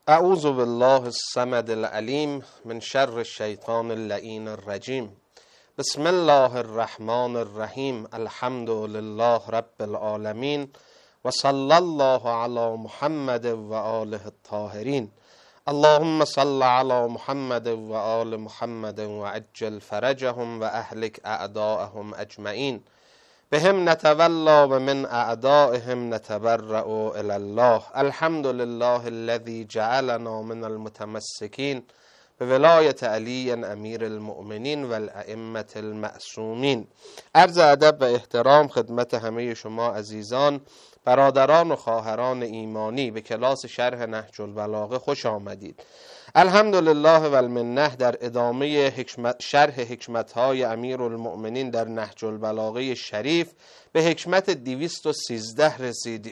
اعوذ بالله الصمد العلیم من شر الشیطان اللعین الرجیم. بسم الله الرحمن الرحیم. الحمد لله رب العالمین و صلی الله علی محمد و آله الطاهرین. اللهم صل علی محمد و آل محمد و عجل فرجهم و اهلک اعداءهم اجمعین. بهم نتولا و من اعدائهم نتبرأ الی الله. الحمد لله الذي جعلنا من المتمسکین بولایت علی امیر المؤمنین و الائمة المعصومین. عرض ادب و احترام خدمت همه شما عزیزان، برادران و خواهران ایمانی به کلاس شرح نهج البلاغه خوش آمدید. الحمدلله و المنه در ادامه شرح حکمت‌های امیرالمؤمنین در نهج البلاغه شریف به حکمت 213 رسیدیم.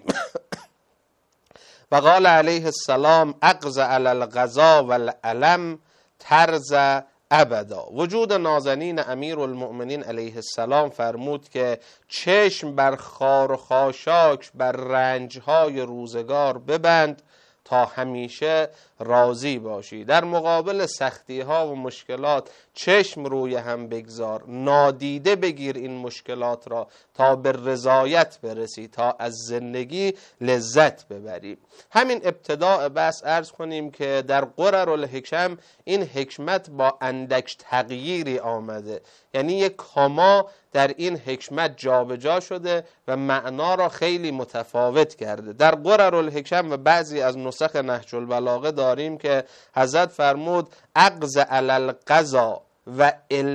و قال علیه السلام اغز علی الغذا و العلم ترز ابدا. وجود نازنین امیرالمؤمنین علیه السلام فرمود که چشم بر خار و خاشاک بر رنجهای روزگار ببند تا همیشه راضی باشی. در مقابل سختی ها و مشکلات چشم روی هم بگذار، نادیده بگیر این مشکلات را تا به رضایت برسی، تا از زندگی لذت ببری. همین ابتداء بحث عرض کنیم که در قرر الحکم این حکمت با اندک تغییری آمده، یعنی یک کاما در این حکمت جابجا شده و معنا را خیلی متفاوت کرده. در قرر الحکم و بعضی از نسخ نهج البلاغه داریم که حضرت فرمود اغز علی القضا و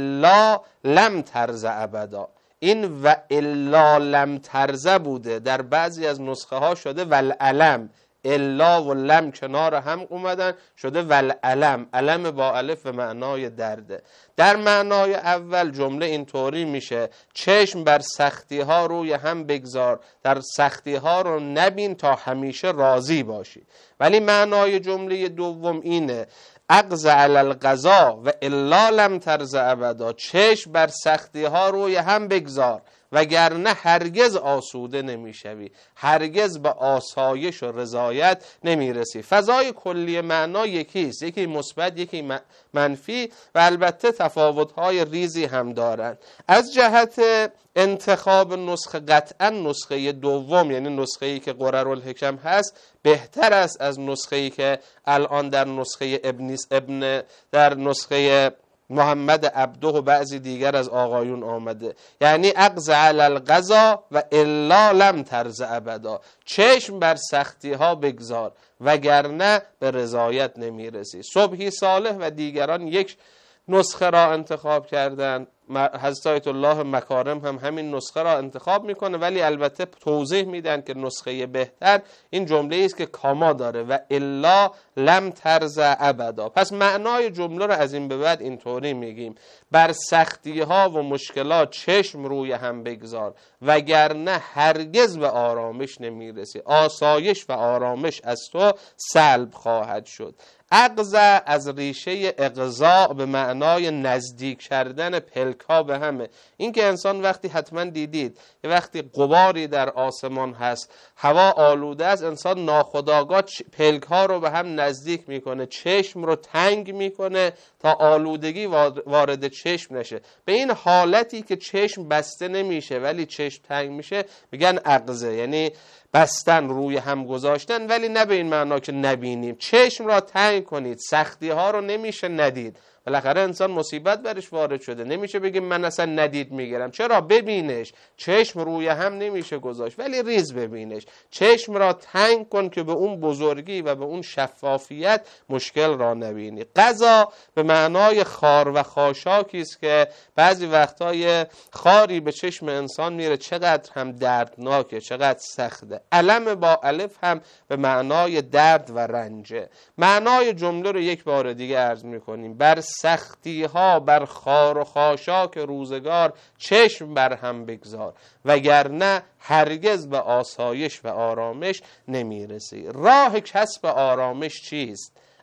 الا لم ترز ابدا. این و الا لم ترز بوده، در بعضی از نسخه ها شده والعلم، الا و لم کنار هم اومدن شده والعلم، علم با الف به معنای درده. در معنای اول جمله اینطوری میشه چشم بر سختی ها روی هم بگذار، در سختی ها رو نبین تا همیشه راضی باشی. ولی معنای جمله دوم اینه اغز علی القضا و الا لم ترز ابدا. چشم بر سختی ها روی هم بگذار وگرنه هرگز آسوده نمیشوی، هرگز به آسایش و رضایت نمیرسی. فضای کلی معنا یکیست، یکی مثبت یکی منفی و البته تفاوت‌های ریزی هم دارند. از جهت انتخاب نسخه قطعا نسخه دوم، یعنی نسخه‌ای که قرر الحکم هست، بهتر است از نسخه‌ای که الان در نسخه ابن در نسخه محمد عبده و بعضی دیگر از آقایون آمده، یعنی اغز علی القضا و الا لم ترز ابدا. چشم بر سختی ها بگذار وگرنه به رضایت نمیرسی. صبحی صالح و دیگران یک نسخه را انتخاب کردند، حضرت آیت الله مکارم هم همین نسخه را انتخاب میکنه، ولی البته توضیح میدن که نسخه بهتر این جمله است که کاما داره و الا لم ترز ابدا. پس معنای جمله را از این به بعد اینطوری میگیم بر سختی ها و مشکلات چشم روی هم بگذار وگرنه هرگز به آرامش نمیرسی، آسایش و آرامش از تو سلب خواهد شد. اغز از ریشه اغضاء به معنای نزدیک کردن پلک ها به همه. این که انسان وقتی حتما دیدید یه وقتی غباری در آسمان هست، هوا آلوده است، انسان ناخودآگاه پلک ها رو به هم نزدیک میکنه، چشم رو تنگ میکنه تا آلودگی وارد چشم نشه. به این حالتی که چشم بسته نمیشه ولی چشم تنگ میشه میگن اغزه، یعنی بستن، روی هم گذاشتن، ولی نه به این معنا که نبینیم. چشم را تنگ کنید، سختی ها رو نمیشه ندید. بالاخره انسان مصیبت برش وارد شده، نمیشه بگیم من اصلا ندید میگیرم. چرا؟ ببینش. چشم روی هم نمیشه گذاشت ولی ریز ببینش. چشم را تنگ کن که به اون بزرگی و به اون شفافیت مشکل را نبینی. قضا به معنای خار و خاشاکی است که بعضی وقتای خاری به چشم انسان میره، چقدر هم دردناکه، چقدر سخته. علم با الف هم به معنای درد و رنجه. معنای جمله رو یک بار دیگه عرض میکنیم بر سختی ها بر خار و خاشاک روزگار چشم بر هم بگذار وگرنه هرگز به آسایش و آرامش نمیرسی. راه کسب آرامش چیست؟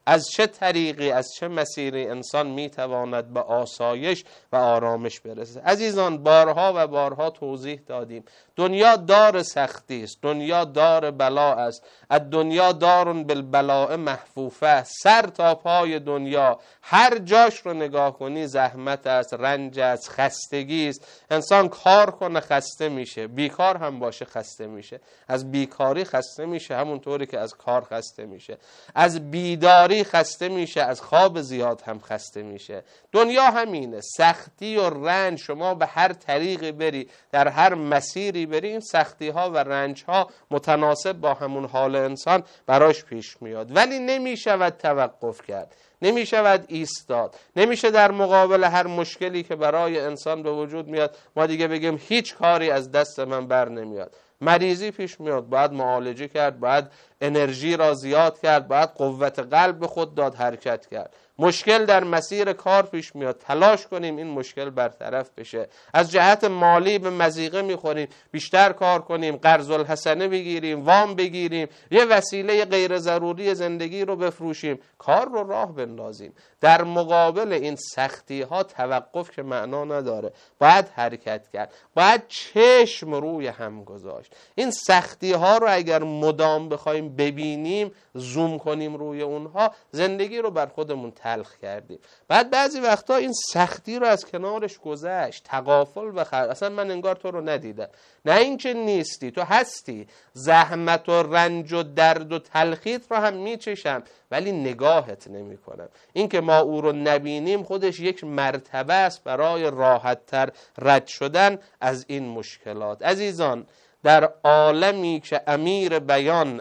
از چه طریقی، از چه مسیری انسان میتواند به آسایش و آرامش برسه. عزیزان، بارها و بارها توضیح دادیم دنیا دار سختی است، دنیا دار بلا است. از دنیا دارون بالبلاء محفوفه، سر تا پای دنیا هر جاش رو نگاه کنی زحمت است، رنج است، خستگی است. انسان کار کنه خسته میشه، بیکار هم باشه خسته میشه. از بیکاری خسته میشه همونطوری که از کار خسته میشه، از بیداری خسته میشه، از خواب زیاد هم خسته میشه. دنیا همینه، سختی و رنج. شما به هر طریقی بری، در هر مسیری بری، این سختی ها و رنج ها متناسب با همون حال انسان براش پیش میاد. ولی نمیشود توقف کرد، نمیشود ایستاد. نمیشه در مقابل هر مشکلی که برای انسان به وجود میاد ما دیگه بگیم هیچ کاری از دست من بر نمیاد. مریضی پیش میاد، باید معالجه کرد، باید انرژی را زیاد کرد، باید قوت قلب به خود داد، حرکت کرد. مشکل در مسیر کار پیش میاد، تلاش کنیم این مشکل برطرف بشه. از جهت مالی به مضیقه میخوریم، بیشتر کار کنیم، قرض الحسنه بگیریم، وام بگیریم، یه وسیله غیر ضروری زندگی رو بفروشیم، کار رو راه بندازیم. در مقابل این سختی ها توقف که معنا نداره، باید حرکت کرد، باید چشم روی هم گذاشت. این سختی ها رو اگر مدام بخوایم ببینیم، زوم کنیم روی اونها، زندگی رو بر خودمون تلخ کردیم. بعد بعضی وقتا این سختی رو از کنارش گذشت، تغافل و اصلا من انگار تو رو ندیدم. نه اینکه نیستی، تو هستی. زحمت و رنج و درد و تلخیت رو هم میچشم ولی نگاهت نمی کنم. این که ما او رو نبینیم خودش یک مرتبه است برای راحت‌تر رد شدن از این مشکلات. عزیزان، در عالمی که امیر بیان،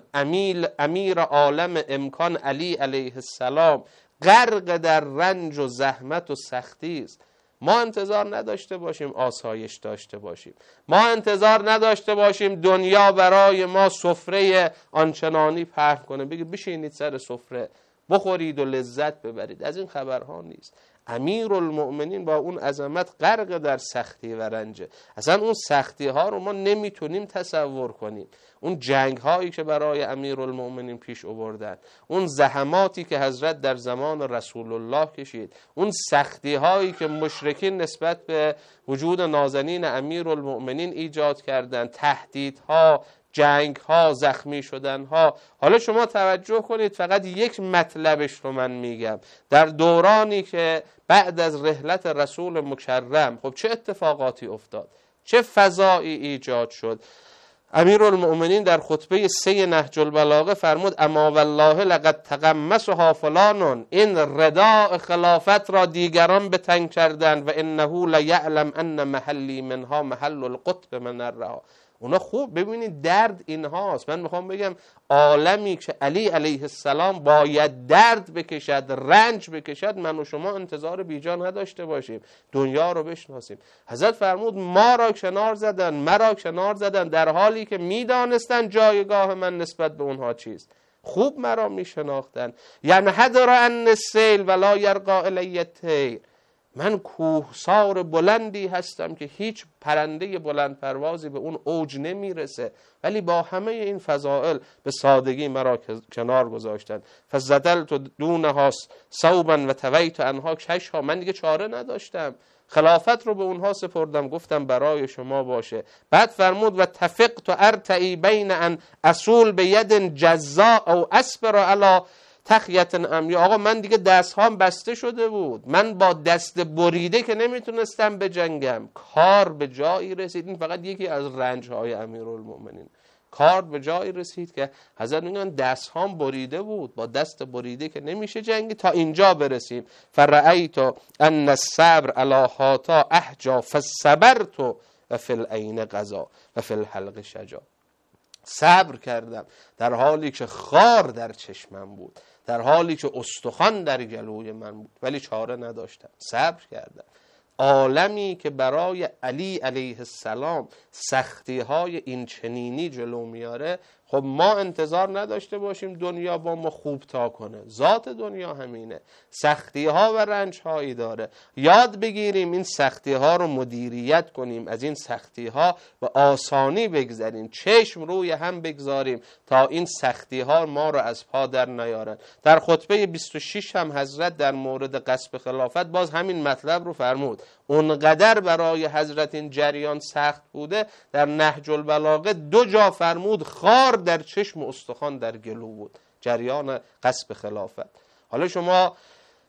امیر عالم امکان علی علیه السلام غرق در رنج و زحمت و سختی است، ما انتظار نداشته باشیم آسایش داشته باشیم. ما انتظار نداشته باشیم دنیا برای ما سفره آنچنانی پهن کنه، بگه بشینید سر سفره بخورید و لذت ببرید. از این خبرها نیست. امیرالمؤمنین با اون عظمت غرق در سختی و رنجه. اصلا اون سختی ها رو ما نمیتونیم تصور کنیم. اون جنگ هایی که برای امیرالمؤمنین پیش آوردن، اون زحماتی که حضرت در زمان رسول الله کشید، اون سختی هایی که مشرکین نسبت به وجود نازنین امیرالمؤمنین ایجاد کردند، تهدیدها، جنگ ها، زخمی شدن ها. حالا شما توجه کنید، فقط یک مطلبش رو من میگم. در دورانی که بعد از رحلت رسول مکرم، خب چه اتفاقاتی افتاد، چه فضایی ایجاد شد. امیرالمؤمنین در خطبه 3 نهج البلاغه فرمود اما والله لقد تقمصها فلان، این رداء خلافت را دیگران به تن کردند و انه لیعلم ان محلی منها محل القطب من الرها. اونا خوب ببینید درد اینهاست. من میخوام بگم عالمی که علی علیه السلام باید درد بکشد، رنج بکشد، من و شما انتظار بیجا نداشته باشیم. دنیا رو بشناسیم. حضرت فرمود ما را کنار زدن، مرا کنار زدن، در حالی که میدانستن جایگاه من نسبت به اونها چیست. خوب مرا میشناختن. ینحدر عن السیل ولا یرقا الی الطیر. من کوهسار بلندی هستم که هیچ پرنده بلند پروازی به اون اوج نمیرسه، ولی با همه این فضائل به سادگی مرا کنار گذاشتن. فزدلت دونها صوبا و تویت انها کشها. من دیگه چاره نداشتم، خلافت رو به اونها سپردم، گفتم برای شما باشه. بعد فرمود و تفقت ارتعی بین ان اصول به ید جزا او اسبر علی تخیت امیا. آقا من دیگه دستهام بسته شده بود، من با دست بریده که نمیتونستم بجنگم. کار به جایی رسید، این فقط یکی از رنجهای امیرالمؤمنین. کار به جایی رسید که حضرت میگن دستهام بریده بود، با دست بریده که نمیشه جنگی. تا اینجا برسیم. فرأیت ان الصبر علی هاتا احجا فصبرت و فی العین قضا و فی الحلق شجا. صبر کردم در حالی که خار در چشمم بود، در حالی که استخوان در گلوی من بود، ولی چاره نداشتم، صبر کردم. عالمی که برای علی علیه السلام سختی های این چنینی جلو میاره، خب ما انتظار نداشته باشیم دنیا با ما خوب تا کنه. ذات دنیا همینه، سختی ها و رنج هایی داره. یاد بگیریم این سختی ها رو مدیریت کنیم، از این سختی ها به آسانی بگذریم، چشم روی هم بگذاریم تا این سختی ها ما رو از پا در نیارن. در خطبه 26 هم حضرت در مورد غصب خلافت باز همین مطلب رو فرمود. اونقدر برای حضرت این جریان سخت بوده، در نهج البلاغه 2 جا فرمود خار در چشم و استخوان در گلو بود، جریان غصب خلافت. حالا شما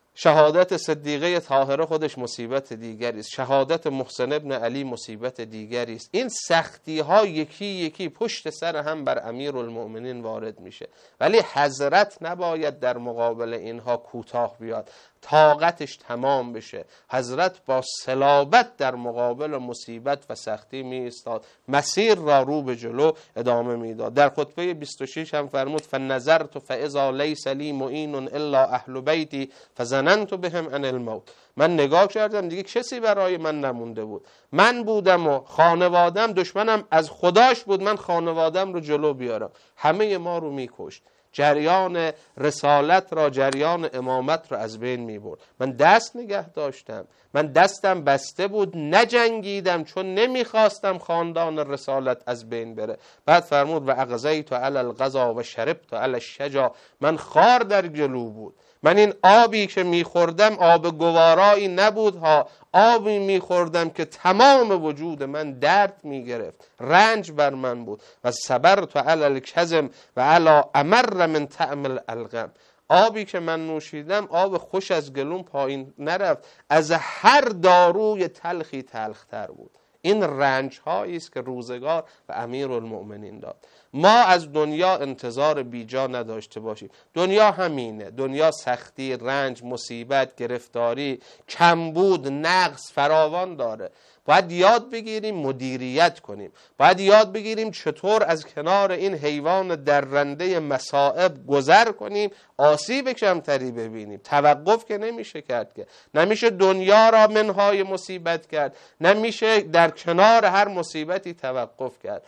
شهادت صدیقه طاهره خودش مصیبت دیگری است، شهادت محسن ابن علی مصیبت دیگری است. این سختی ها یکی یکی پشت سر هم بر امیرالمؤمنین وارد میشه، ولی حضرت نباید در مقابل اینها کوتاه بیاد، طاقتش تمام بشه. حضرت با صلابت در مقابل مصیبت و سختی می ایستاد، مسیر را رو به جلو ادامه میداد. در خطبه 26 هم فرمود فنظرت فاذا لیس لی معین الا اهل بیتی فظننت بهم عن الموت. من نگاه کردم دیگه کسی برای من نمونده بود، من بودم و خانوادم، دشمنم از خداش بود من خانوادم رو جلو بیارم، همه ما رو میکشت. جریان رسالت را، جریان امامت را از بین می برد. من دست نگه داشتم، من دستم بسته بود، نجنگیدم چون نمیخواستم خاندان رسالت از بین بره. بعد فرمود و اغزیت علی الغزا و شربت علی الشجا. من خار در گلو بود، من این آبی که میخوردم آب گوارایی نبود ها، آبی میخوردم که تمام وجود من درد میگرفت، رنج بر من بود. و صبرت علی الکظم و علی امر من طعم الالغم. آبی که من نوشیدم آب خوش از گلوم پایین نرفت، از هر داروی تلخی تلختر بود. این رنج هایی است که روزگار و امیرالمؤمنین داد. ما از دنیا انتظار بیجا نداشته باشیم. دنیا همینه، دنیا سختی، رنج، مصیبت، گرفتاری، کمبود، نقص فراوان داره. باید یاد بگیریم مدیریت کنیم، باید یاد بگیریم چطور از کنار این حیوان درنده مصائب گذر کنیم، آسیب کمتری ببینیم. توقف که نمیشه کرد، که نمیشه دنیا را منهای مصیبت کرد، نمیشه در کنار هر مصیبتی توقف کرد.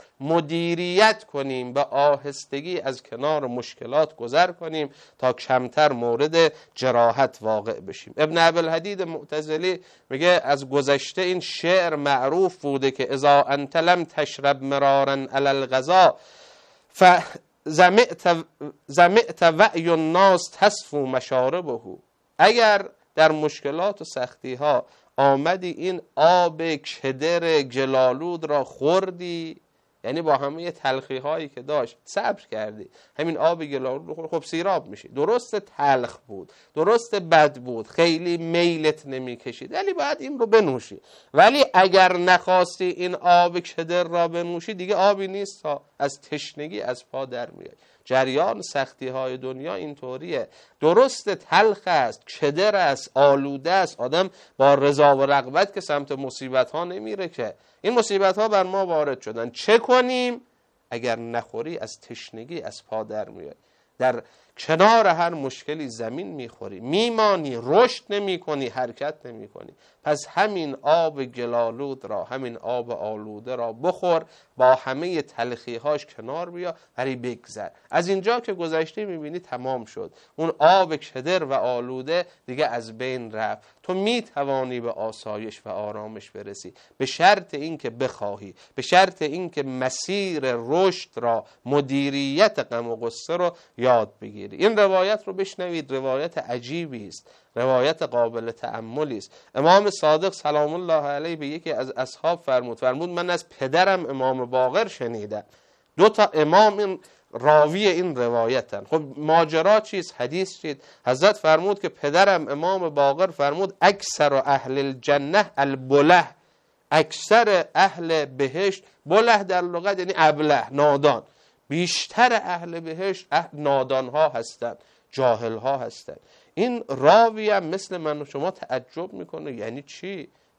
مدیریت کنیم، به آهستگی از کنار مشکلات گذر کنیم تا کمتر مورد جراحت واقع بشیم. ابن ابوالحدید معتزلی میگه از گذشته این شعر معروف بوده که اذا انت لم تشرب مرارا علی الغذا زمعت وعی الناس تصفو مشاربه. اگر در مشکلات و سختی ها آمدی این آب کدر جلالود را خوردی، یعنی با همه تلخی هایی که داشت صبر کردی، همین آب گلالود رو خب سیراب میشی. درست تلخ بود، درست بد بود، خیلی میلت نمی کشید، ولی باید این رو بنوشی. ولی اگر نخواستی این آب کدر را بنوشی دیگه آبی نیست، ها از تشنگی از پا در میای. جریان سختی های دنیا اینطوریه، درست تلخ است، کدر است، آلوده است. آدم با رضا و رغبت که سمت مصیبت ها نمیره، که این مصیبت ها بر ما وارد شدن. چه کنیم؟ اگر نخوری از تشنگی از پا در میای، در کنار هر مشکلی زمین میخوری، میمانی، رشد نمی کنی، حرکت نمی کنی. پس همین آب گلالود را، همین آب آلوده را بخور، با همه تلخیهاش کنار بیا، ولی بگذر. از اینجا که گذشتی میبینی تمام شد، اون آب کدر و آلوده دیگه از بین رفت. تو میتوانی به آسایش و آرامش برسی، به شرط اینکه بخواهی، به شرط اینکه مسیر رشد را، مدیریت غم و غصه رو یاد بگیری. این روایت رو بشنوید، روایت عجیبی است، روایت قابل تأملی است. امام صادق سلام الله علیه به یکی از اصحاب فرمود من از پدرم امام باقر شنیدم. 2 تا امام این راوی این روایتن. خب ماجرا چیست؟ حدیث چیست؟ حضرت فرمود که پدرم امام باقر فرمود اکثر اهل الجنه البله. اکثر اهل بهشت، بله در لغت یعنی ابله، نادان. بیشتر اهل بهشت نادان ها هستند، جاهل ها هستند. این راوی هم مثل من و شما تعجب میکنه، یعنی چی؟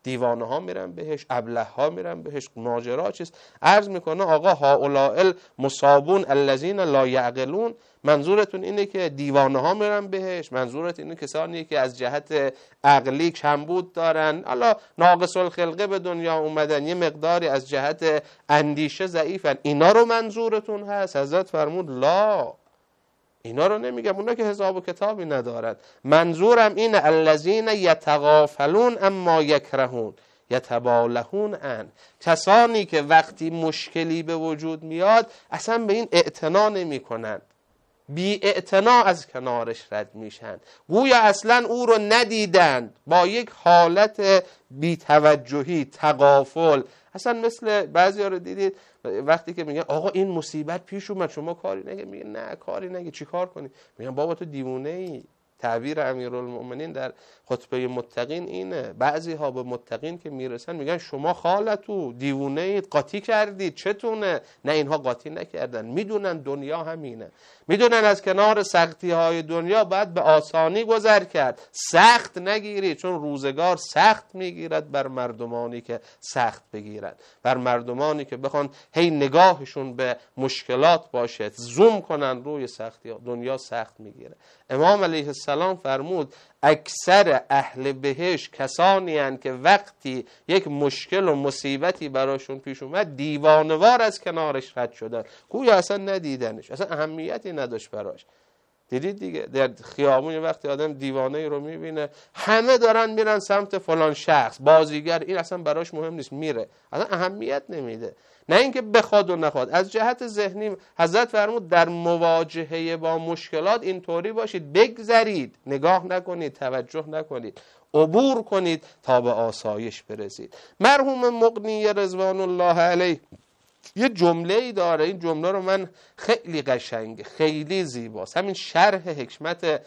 دیوانه ها میرن بهش، ابله ها میرن بهش. ماجرا چیست؟ عرض میکنه آقا هؤلاء المصابون الذین لا یعقلون، منظورتون اینه که دیوانه ها میرن بهش؟ منظورت اینه کسانی که از جهت عقلی کمبود دارن، حالا ناقص الخلقه به دنیا اومدن، یه مقداری از جهت اندیشه ضعیفن، اینا رو منظورتون هست؟ حضرت فرمود لا، اینا رو نمیگم، اونا که حساب و کتابی ندارن. منظورم اینه الذین یتغافلون اما یکرهون یتبالهون ان، کسانی که وقتی مشکلی به وجود میاد اصلا به این اعتنا نمی کنن، بی اعتنا از کنارش رد میشن، گویا اصلا او رو ندیدند، با یک حالت بی توجهی، تغافل. اصلا مثل بعضی ها رو دیدید وقتی که میگن آقا این مصیبت پیش اومد شما کاری نگه، میگه نه کاری نگه، چی کار کنی؟ میگن بابا تو دیوونه ای. تعبیر امیرالمؤمنین در خطبه متقین اینه. بعضی ها به متقین که میرسن میگن شما خالتو دیوونه اید، قاطی کردید، چتونه؟ نه، اینها قاطی نکردن، میدونن دنیا همینه، میدونن از کنار سختی های دنیا باید به آسانی گذر کرد. سخت نگیرید، چون روزگار سخت میگیرد بر مردمانی که سخت بگیرد، بر مردمانی که بخوان هی نگاهشون به مشکلات باشه، زوم کنن روی سختی ها. دنیا سخت میگیره. امام علیه السلام فرمود اکثر اهل بهشت کسانی هستند که وقتی یک مشکل و مصیبتی براشون پیش اومد دیوانوار از کنارش رد شدن، گویا اصلا ندیدنش، اصلا اهمیتی نداشت براش. دیدید دیگه در خیابون وقتی آدم دیوانه رو میبینه همه دارن میرن سمت فلان شخص بازیگر، این اصلا براش مهم نیست، میره، اصلا اهمیت نمیده. نه اینکه بخواد و نخواد، از جهت ذهنی حضرت فرمود در مواجهه با مشکلات اینطوری باشید، بگذرید، نگاه نکنید، توجه نکنید، عبور کنید تا به آسایش برسید. مرحوم مقنی رضوان الله علیه یه جمله‌ای داره، این جمله رو من خیلی قشنگه، خیلی زیباست، همین شرح حکمت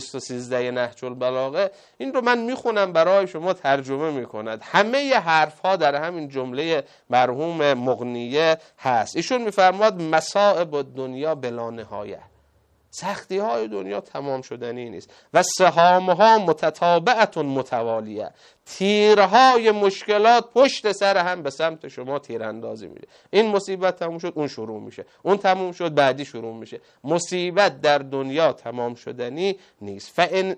213 نهج البلاغه، این رو من میخونم برای شما، ترجمه میکند. همه ی حرف‌ها در همین جمله مرحوم مقنیه هست. ایشون میفرماد مصائب دنیا بلا نهایه، سختی های دنیا تمام شدنی نیست، و سهامها متتابعتون متوالیه، تیرهای مشکلات پشت سر هم به سمت شما تیراندازی میشه. این مصیبت تموم شد اون شروع میشه، اون تموم شد بعدی شروع میشه. مصیبت در دنیا تمام شدنی نیست. فان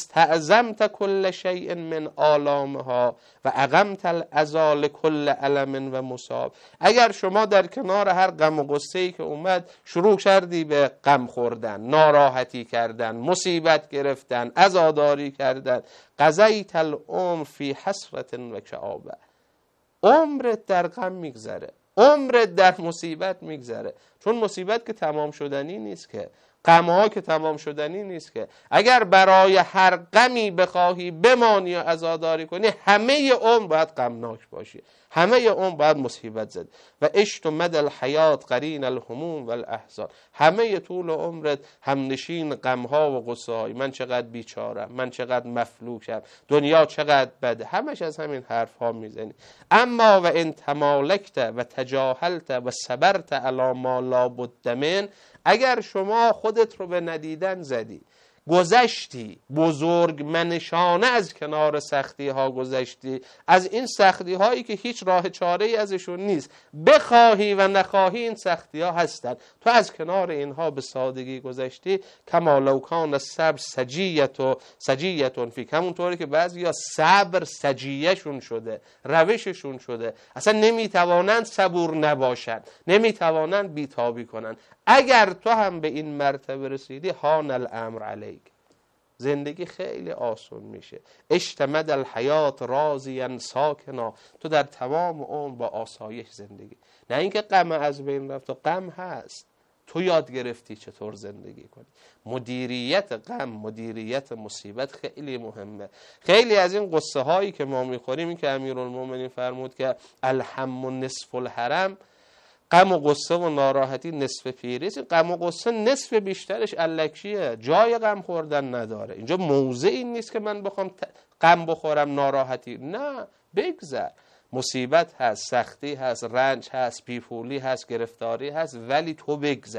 استعظمت کل شیء من آلامها و اقمت العزا لکل الم و مصاب، اگر شما در کنار هر غم و غصه‌ای که اومد شروع کردی به غم خوردن، ناراحتی کردن، مصیبت گرفتن، عزاداری کردن، قضیت العمر فی حسرت و کآبه، عمرت در غم میگذره، عمرت در مصیبت میگذره، چون مصیبت که تمام شدنی نیست که، غم‌ها که تمام شدنی نیست که. اگر برای هر غمی بخواهی بمانی و عزاداری کنی، همه عمر باید غمناک باشی، همه عمر باید مصیبت زد. و عشت مد الحیات قرین الهموم و الاحزان، همه طول عمرت همنشین غم‌ها و غصه‌های، من چقدر بیچارم، من چقدر مفلوکم، دنیا چقدر بده، همش از همین حرف‌ها میزنی. اما و ان تمالکت و تجاهلت و صبرت علی ما لا بد من، اگر شما خودت رو به ندیدن زدی، گذشتی بزرگ منشانه از کنار سختی ها گذشتی، از این سختی هایی که هیچ راه چاره ای ازشون نیست، بخواهی و نخواهی این سختی ها هستن، تو از کنار اینها به سادگی گذشتی، کما لو کان الصبر سجیتون فی، همونطوری که بعضیا صبر سجیهشون شده، روششون شده، اصلا نمیتوانند صبور نباشند، نمیتوانند بیتابی کنند. اگر تو هم به این مرتبه رسیدی، هان الامر علیک، زندگی خیلی آسون میشه. اشتمد الحیات راضیا ساکنا، تو در تمام عمر با آسایش زندگی، نه اینکه غم از بین رفت، و غم هست، تو یاد گرفتی چطور زندگی کنی. مدیریت غم، مدیریت مصیبت خیلی مهمه. خیلی از این قصه هایی که ما میخوریم، این که امیرالمومنین فرمود که الهم نصف الحرم، غم و غصه و ناراحتی نصف پیریست. این غم و غصه نصف بیشترش الکیه، جای غم خوردن نداره. اینجا موضع این نیست که من بخوام غم بخورم، ناراحتی، نه، بگذر. مصیبت هست، سختی هست، رنج هست، بیپولی هست، گرفتاری هست، ولی تو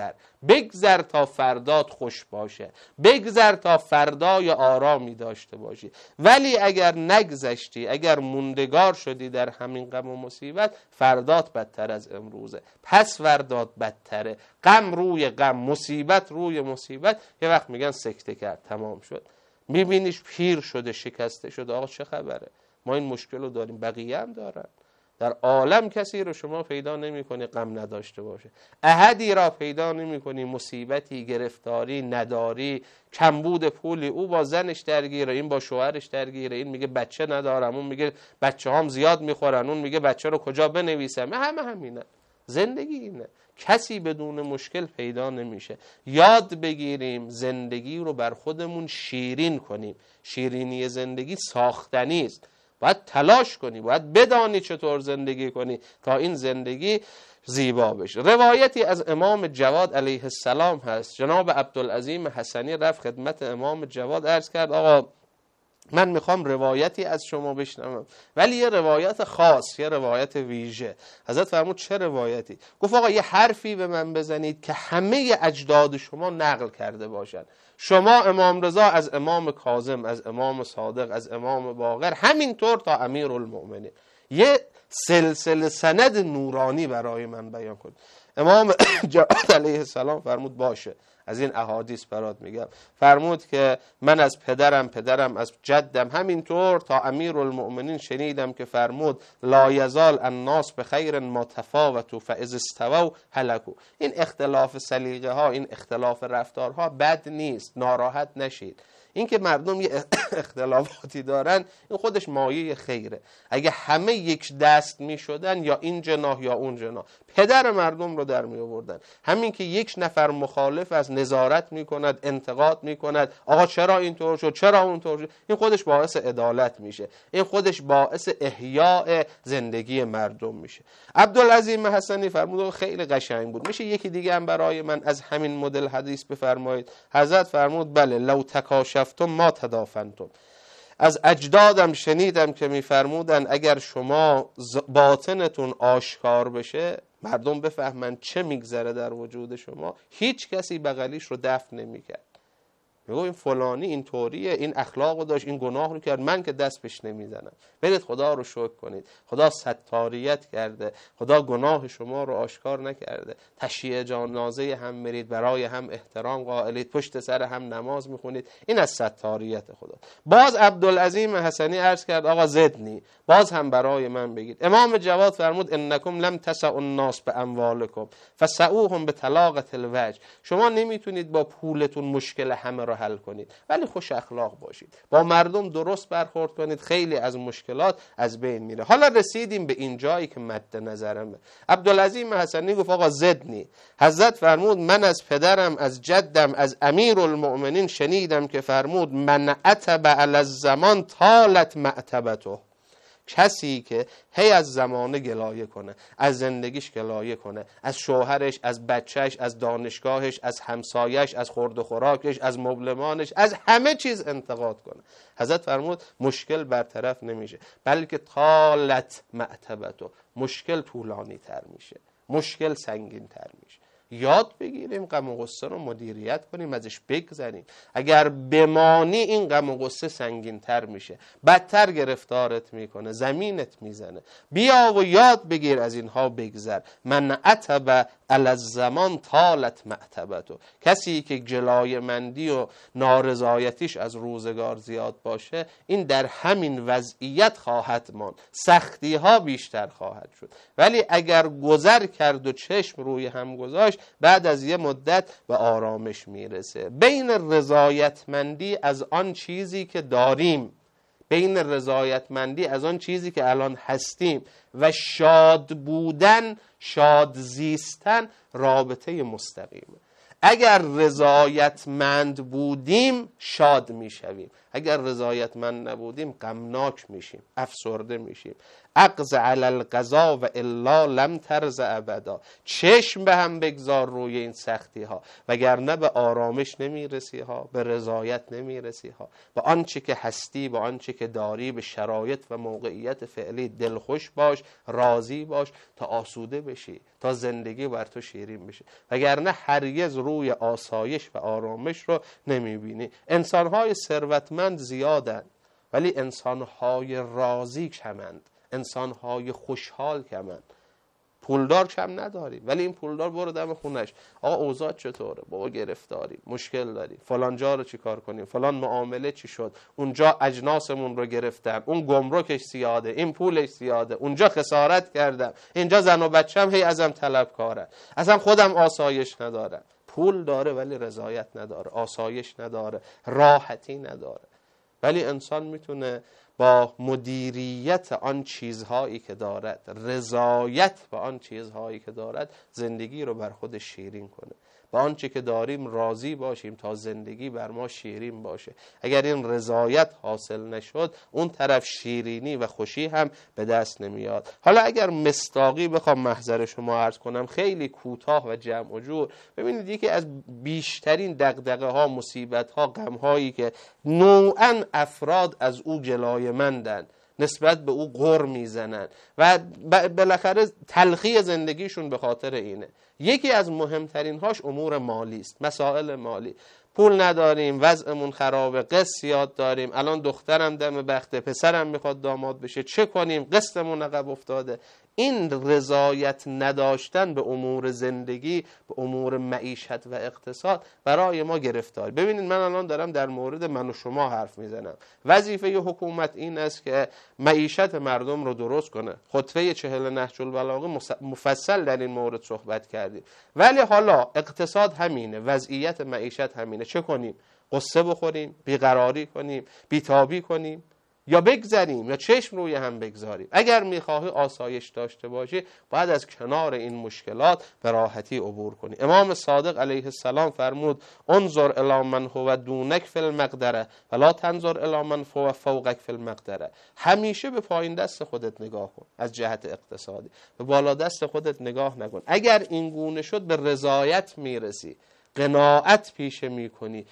بگذر تا فردات خوش باشه، بگذر تا فردای آرامی داشته باشی. ولی اگر نگذشتی، اگر موندگار شدی در همین غم و مصیبت، فردات بدتر از امروزه، پس فردات بدتره، غم روی غم، مصیبت روی مصیبت. یه وقت میگن سکته کرد، تمام شد. میبینیش پیر شده، شکسته شده. آقا چه خبره؟ ما این مشکل رو داریم، بقیه هم دارن. در عالم کسی رو شما پیدا نمی کنی غم نداشته باشه، احدی را پیدا نمی کنی مصیبتی، گرفتاری، نداری، کمبود پولی، او با زنش درگیره، این با شوهرش درگیره، این میگه بچه ندارم، اون میگه بچه هام زیاد میخورن، اون میگه بچه رو کجا بنویسم. همینه زندگی، اینه. کسی بدون مشکل پیدا نمیشه. یاد بگیریم زندگی رو بر خودمون شیرین کنیم. شیرینی زندگی ساختنی است. باید تلاش کنی، باید بدانی چطور زندگی کنی تا این زندگی زیبا بشه. روایتی از امام جواد علیه السلام هست. جناب عبدالعظیم حسنی رفت خدمت امام جواد، عرض کرد آقا من میخوام روایتی از شما بشنوم، ولی یه روایت خاص، یه روایت ویژه. حضرت فرمود چه روایتی؟ گفت آقا یه حرفی به من بزنید که همه اجداد شما نقل کرده باشن. شما امام رضا از امام کاظم، از امام صادق، از امام باقر، همینطور تا امیرالمؤمنین، یه سلسله سند نورانی برای من بیان کنید. امام جواد علیه السلام فرمود باشه، از این احادیث برات میگم. فرمود که من از پدرم از جدم، همینطور تا امیرالمؤمنین شنیدم که فرمود لا یزال الناس بخیر ما تفاوتوا فاذا استووا هلكوا. این اختلاف سلیقه ها، این اختلاف رفتارها بد نیست، ناراحت نشید. این که مردم یه اختلافاتی دارن، این خودش مایه خیره. اگه همه یک دست می شدن، یا این جناح یا اون جناح، پدر مردم رو در می آوردن. همین که یک نفر مخالف از نظارت می کند، انتقاد می کند، آقا چرا اینطور شد، چرا اونطور شد، این خودش باعث عدالت میشه، این خودش باعث احیاء زندگی مردم میشه. عبدالعظیم حسنی فرمود خیلی قشنگ بود، میشه یکی دیگه هم برای من از همین مدل حدیث بفرمایید؟ حضرت فرمود بله، لو تکاشفتم ما تدافنتم. از اجدادم شنیدم که میفرمودن اگر شما باطنتون آشکار بشه، مردم بفهمن چه میگذره در وجود شما، هیچ کسی بغلیش رو دفن نمیکرد. میگو این فلانی این طوریه، این اخلاقو داشت، این گناه رو کرد، من که دست بهش نمیزنم. برید خدا رو شکر کنید، خدا ستاریت کرده، خدا گناه شما رو آشکار نکرده. تشییع جنازه هم میرید، برای هم احترام قائلید، پشت سر هم نماز میخونید، این از ستاریت خدا. باز عبدالعظیم حسنی عرض کرد آقا زدنی، باز هم برای من بگید. امام جواد فرمود انکم لم تسعوا الناس باموالکم فسعوهم بطلاقة الوجه. شما نمیتونید با پولتون مشکل همه رو حل کنید، ولی خوش اخلاق باشید، با مردم درست برخورد کنید، خیلی از مشکلات از بین میره. حالا رسیدیم به این جایی که مد نظرمه. عبدالعظیم حسنی گفت آقا زدنی. حضرت فرمود من از پدرم، از جدم، از امیرالمؤمنین شنیدم که فرمود من عتب علی الزمان طالت معتبته. کسی که هی از زمانه گلایه کنه، از زندگیش گلایه کنه، از شوهرش، از بچهش، از دانشگاهش، از همسایش، از خورد و خوراکش، از مبلمانش، از همه چیز انتقاد کنه، حضرت فرمود مشکل برطرف نمیشه، بلکه طالت معتبته، مشکل طولانی تر میشه، مشکل سنگین تر میشه. یاد بگیریم غم و غصه رو مدیریت کنیم، ازش بگذریم. اگر بمانی این غم و غصه سنگین تر میشه، بدتر گرفتارت میکنه، زمینت میزنه. بیا و یاد بگیر از اینها بگذر. من عتب علی الزمان طالت معتبته. کسی که جلای مندی و نارضایتیش از روزگار زیاد باشه، این در همین وضعیت خواهد ماند، سختی ها بیشتر خواهد شد. ولی اگر گذر کرد و چشم روی هم گذاشت، بعد از یه مدت به آرامش میرسه. بین رضایتمندی از آن چیزی که داریم، بین رضایتمندی از آن چیزی که الان هستیم و شاد بودن، شاد زیستن، رابطه مستقیمه. اگر رضایتمند بودیم شاد میشویم، اگر رضایتمند نبودیم غمناک میشیم، افسرده میشیم. اقض علی القضا و الا لم ترض ابدا. چشم به هم بگذار روی این سختی ها، وگرنه به آرامش نمیرسی ها، به رضایت نمیرسی ها. به آنچه که هستی، به آنچه که داری، به شرایط و موقعیت فعلی دلخوش باش، راضی باش تا آسوده بشی، تا زندگی بر تو شیرین بشه، وگرنه هرگز روی آسایش و آرامش رو نمیبینی. انسانهای ثروتمند زیادند ولی انسانهای راضی کمند، انسانهای خوشحال کمند. پولدار کم نداریم ولی این پولدار برو دم خونش، آقا اوضاع چطوره؟ بابا گرفتاریم، مشکل داریم، فلان جا رو چی کار کنیم، فلان معامله چی شد، اونجا اجناسمون رو گرفتن، اون گمرکش زیاده، این پولش زیاده، اونجا خسارت کردم، اینجا زن و بچم هی ازم طلبکارن، اصلا خودم آسایش ندارم. پول داره ولی رضایت نداره، آسایش نداره، راحتی نداره. ولی انسان میتونه با مدیریت آن چیزهایی که دارد، رضایت به آن چیزهایی که دارد، زندگی رو بر خودش شیرین کنه. با آنچه که داریم راضی باشیم تا زندگی بر ما شیرین باشه. اگر این رضایت حاصل نشد، اون طرف شیرینی و خوشی هم به دست نمیاد. حالا اگر مصداقی بخوام محضر شما عرض کنم، خیلی کوتاه و جمع و جور، ببینید یکی از بیشترین دغدغه ها، مصیبت ها، غم هایی که نوعا افراد از او جلایه‌مندند، نسبت به او غر میزنن و بالاخره تلخی زندگیشون به خاطر اینه. یکی از مهمترین هاش امور مالی است، مسائل مالی. پول نداریم، وضعمون خرابه، قسط یاد داریم، الان دخترم دم بخته، پسرم میخواد داماد بشه، چه کنیم، قسطمون عقب افتاده. این رضایت نداشتن به امور زندگی، به امور معیشت و اقتصاد برای ما گرفتار. ببینید من الان دارم در مورد من و شما حرف میزنم. وظیفه حکومت این است که معیشت مردم رو درست کنه. خطبه 40 نهج البلاغه مفصل در این مورد صحبت کردیم. ولی حالا اقتصاد همینه، وضعیت معیشت همینه. چه کنیم؟ قصه بخوریم، بیقراری کنیم، بیتابی کنیم، یا بگذریم، یا چشم روی هم بگذاریم؟ اگر میخواهی آسایش داشته باشی، باید از کنار این مشکلات به راحتی عبور کنی. امام صادق علیه السلام فرمود: انظر الی من هو دونک فی المقدره ولا تنظر الی من هو فوقک فی المقدره. همیشه به پایین دست خودت نگاه کن از جهت اقتصادی، به بالا دست خودت نگاه نکن. اگر این گونه شد به رضایت میرسی، قناعت پیشه میکنی،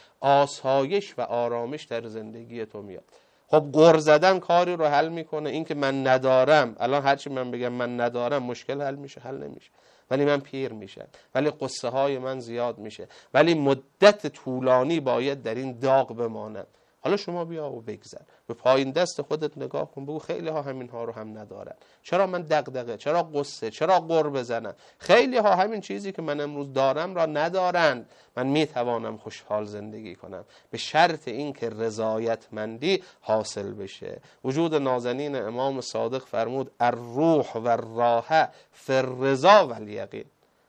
آسایش و آرامش در زندگی تو میاد. خب غر زدن کاری رو حل میکنه؟ این که من ندارم، الان هرچی من بگم من ندارم، مشکل حل میشه؟ حل نمیشه. ولی من پیر میشم، ولی قصه های من زیاد میشه، ولی مدت طولانی باید در این داغ بمانم. حالا شما بیا و بگذر، به پایین دست خودت نگاه کن، بگو خیلی ها همین ها رو هم ندارن، چرا من دغدغه، چرا قصه، چرا غر بزنم؟ خیلی ها همین چیزی که من امروز دارم را ندارن. من میتوانم خوشحال زندگی کنم به شرط این که رضایتمندی حاصل بشه. وجود نازنین امام صادق فرمود: الروح و الراحه فی الرضا و الیقین.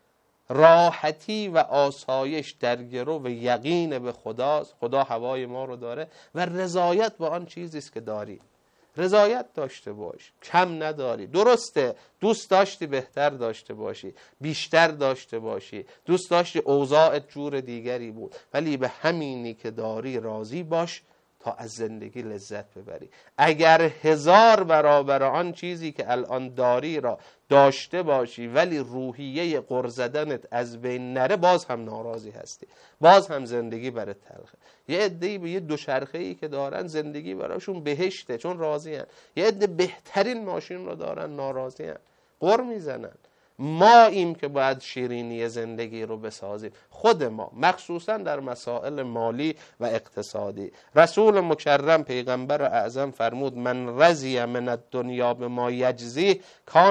راحتی و آسایش در گرو و یقین به خداست، خدا هوای ما رو داره، و رضایت با آن چیزی است که داری. رضایت داشته باش، کم نداری. درسته دوست داشتی بهتر داشته باشی، بیشتر داشته باشی، دوست داشتی اوضاعت جور دیگری بود، ولی به همینی که داری راضی باش تا از زندگی لذت ببری. اگر 1000 برابر آن چیزی که الان داری را داشته باشی ولی روحیه غر زدنت از بین نره، باز هم ناراضی هستی، باز هم زندگی برات تلخه. یه عده‌ای به یه دوچرخه‌ای که دارن زندگی براشون بهشته چون راضی هن. یه عده بهترین ماشین رو دارن ناراضی هن، غر میزنن. ما ایم که باید شیرینی زندگی رو بسازیم، خود ما، مخصوصا در مسائل مالی و اقتصادی. رسول مکرم پیغمبر اعظم فرمود: من رضی من الدنیا بما یجزی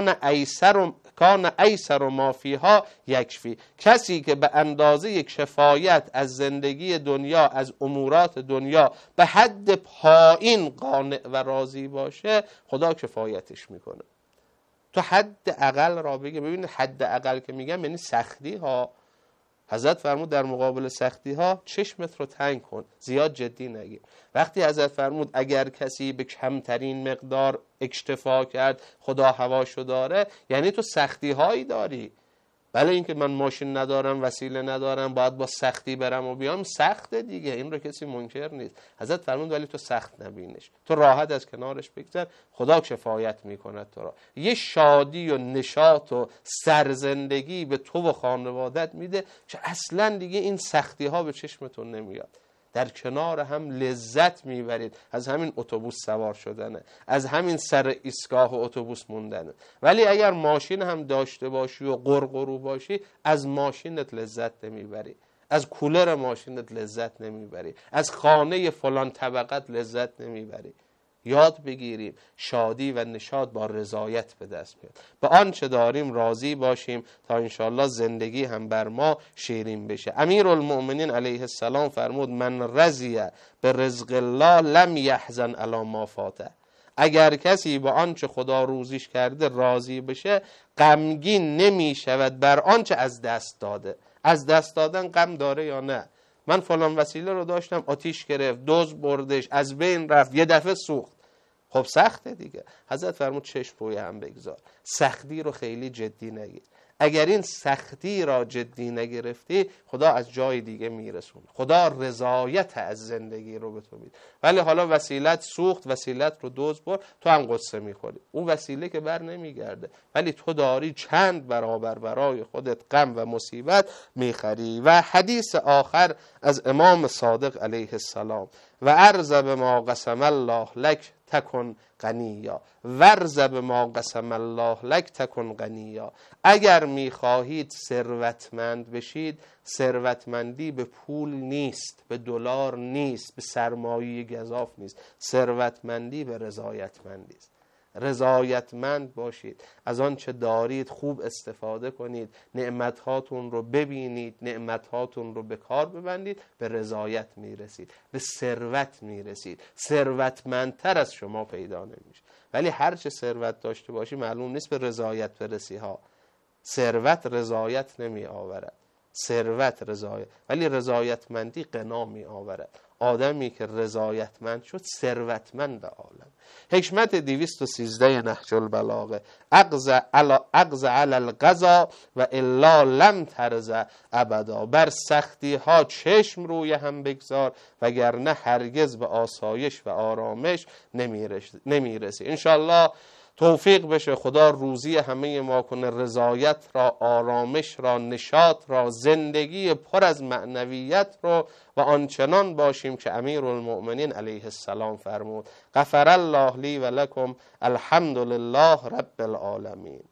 کان ایسر ما فیها یکفی. کسی که به اندازه یک کفایت از زندگی دنیا، از امورات دنیا به حد پایین قانع و راضی باشه، خدا کفایتش میکنه. تو حد اقل را بگه. ببینید حد اقل که میگم یعنی سختی ها. حضرت فرمود در مقابل سختی ها چشمت رو تنگ کن، زیاد جدی نگیر. وقتی حضرت فرمود اگر کسی به کمترین مقدار اکتفا کرد خدا هواشو داره، یعنی تو سختی هایی داری. بله اینکه من ماشین ندارم، وسیله ندارم، باید با سختی برم و بیام، سخته دیگه، این رو کسی منکر نیست. حضرت فرمود ولی تو سخت نبینش، تو راحت از کنارش بگذر، خدا کفایت میکنه تو را. یه شادی و نشاط و سرزندگی به تو و خانوادت میده که اصلا دیگه این سختی ها به چشمتون نمیاد. در کنار هم لذت میبرید از همین اتوبوس سوار شدنه، از همین سر ایستگاه اتوبوس موندنه. ولی اگر ماشین هم داشته باشی و قرقرو باشی، از ماشینت لذت نمیبری، از کولر ماشینت لذت نمیبری، از خانه فلان طبقت لذت نمیبری. یاد بگیریم شادی و نشاط با رضایت به دست میاد. به آنچه داریم راضی باشیم تا انشاءالله زندگی هم بر ما شیرین بشه. امیرالمؤمنین علیه السلام فرمود من رضی به رزق الله لم یحزن علی ما فاته. اگر کسی با آنچه خدا روزیش کرده راضی بشه، غمگین نمی شود بر آنچه از دست داده. از دست دادن غم داره یا نه؟ من فلان وسیله رو داشتم، آتیش گرفت، دزد بردش، از بین رفت، یه دفعه سوخت. خب سخته دیگه. حضرت فرمود چشم روی هم بگذار، سختی رو خیلی جدی نگیر. اگر این سختی را جدی نگرفتی، خدا از جای دیگه میرسونه. خدا رضایت از زندگی رو به تو میده. ولی حالا وسیلت سوخت، وسیلت رو دزد برد، تو هم قصه میخوری. اون وسیله که بر نمیگرده، ولی تو داری چند برابر برای خودت غم و مصیبت میخری. و حدیث آخر از امام صادق علیه السلام: و ارز بما قسم الله لک تکن غنیا، ورز بما قسم الله لک تکن غنیا. اگر میخواهید ثروتمند بشید، ثروتمندی به پول نیست، به دلار نیست، به سرمایه گزاف نیست. ثروتمندی به رضایتمندی است. رضایتمند باشید، از آن چه دارید خوب استفاده کنید، نعمتهاتون رو ببینید، نعمتهاتون رو به کار ببندید، به رضایت میرسید، به ثروت میرسید. ثروتمندتر از شما پیدا نمیشه. ولی هر چه ثروت داشته باشی معلوم نیست به رضایت برسی ها. ثروت رضایت نمی آورد، ثروت رضایت، ولی رضایتمندی غنا می آورد. آدمی که رضایتمند شد ثروتمند عالم. حکمت 213 نهج البلاغه: اغز علی القضا و الا لم ترض ابدا. بر سختی ها چشم روی هم بگذار وگرنه هرگز به آسایش و آرامش نمیرسی. انشالله توفیق بشه خدا روزی همه ما کنه، رضایت را، آرامش را، نشاط را، زندگی پر از معنویت را، و آنچنان باشیم که امیرالمؤمنین علیه السلام فرمود: غفر الله لی و لکم، الحمد لله رب العالمین.